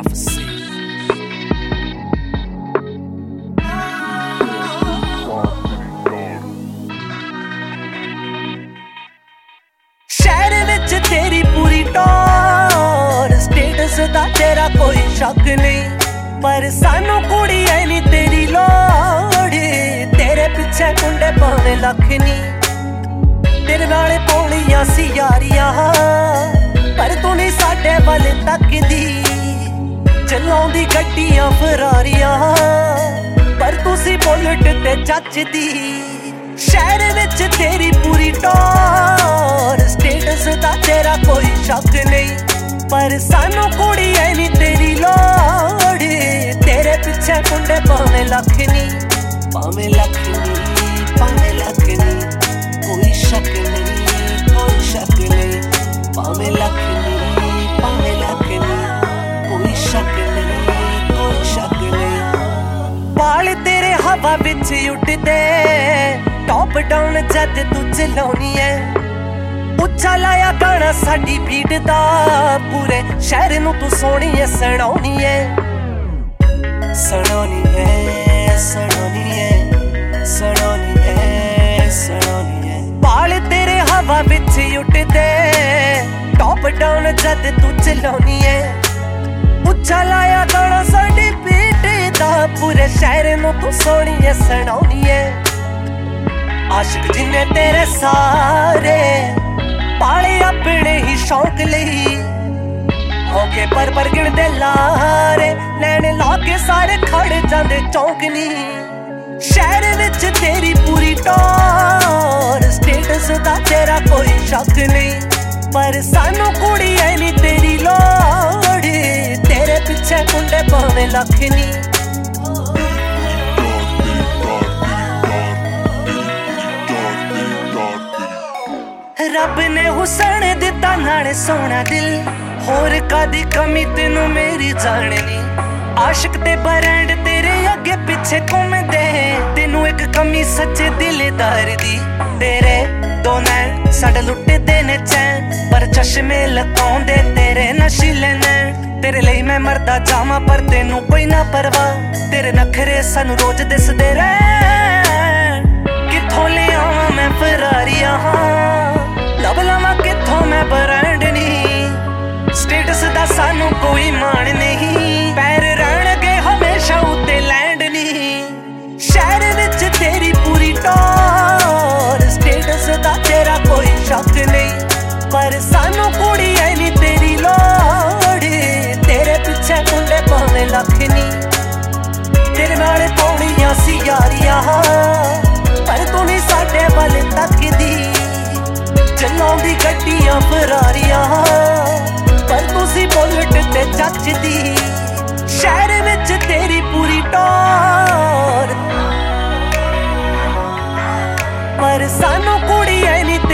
prophecy. शहर विच तेरी पूरी टॉर, स्टेटस दा तेरा कोई शक नहीं, पर सानू कुड़ी है नी तेरी लोड़। तेरे पिछे कुंडे पावे लख नी, तेरे नाले पौड़ियां सी यारियां, पर तू नहीं साडे वाले तकदी। चलाउंदी गड्डियां फरारियां, पर तुसी बुलेट ते जचदी। शहर विच तेरी पूरी टॉर, स्टेटस दा तेरा कोई शक नहीं, पर सानू कुड़ी है नी तेरी लोड़। तेरे पिछे कुंडे पावे लख नी, पावे लख नी, पावे लख नी, कोई शक नहीं, कोई शक नहीं, पावे लख नी, पावे लख नी, कोई शक नहीं, कोई शक नहीं। बाल तेरे हवा विच उड़दे, टॉप डाउन जद तू चलाउनी है। उच्चा लाया गाना साडी बीट दा, पूरे शहर नू तू सोहनी है सुनाउनी है। सुनाउनी है, सुनाउनी है, सुनाउनी है, सुनाउनी है। बाल तेरे हवा विच उड़दे, टॉप डाउन जद तू चलाउनी है। उच्चा लाया गाना साडी बीट दा, पूरे शहर नू तू सोहनी है सुनाउनी है। आशिक जिन्ने तेरे सारे पाले अपने ही शौक लई, होके पर गिणदे लारे, लैने लाके सारे खड़े जांदे चौंकनी। शहर विच तेरी पूरी टॉर, स्टेटस दा तेरा कोई शक नहीं, पर सानू कुड़ी है नी तेरी लोड़। तेरे पिछे कुंडे पावे लख नी। रब ने हुसन दिता नाले सोना दिल, होर कादी कमी तेनू मेरी जाननी। आशिक ते ब्रांड तेरे अगे पिछे घूमदे, तेनू एक कमी सच्चे दिलदार दी। तेरे दो नैन साडे लुटदे ने चैन, पर चश्मे लकाउंदे तेरे नशीले नैन। तेरे लई मैं मरदा जावां पर तेनू कोई ना परवाह, तेरे नखरे सानू रोज दिसदे रहन। कित्थों ले आवां मैं फरारियां, लब लवां कित्थों मैं ब्रांड नी। स्टेटस दा सानू कोई मान नहीं, पैर रहणगे हमेशा उत्ते लैंड नी। शहर विच तेरी पूरी टॉर, स्टेटस दा तेरा कोई शक नहीं, पर सानू कुड़ी है नी तेरी लोड़। तेरे पिछे कुंडे पावे लख नी, तेरे नाले पौड़ियां सी यारियां, पर तू नहीं साडे वाले तकदी। चलाउंदी गड्डियां फरारियां, पर तुसी बुलेट ते जचदी। शहर विच तेरी पूरी टॉर, पर सानू कुड़ी है नी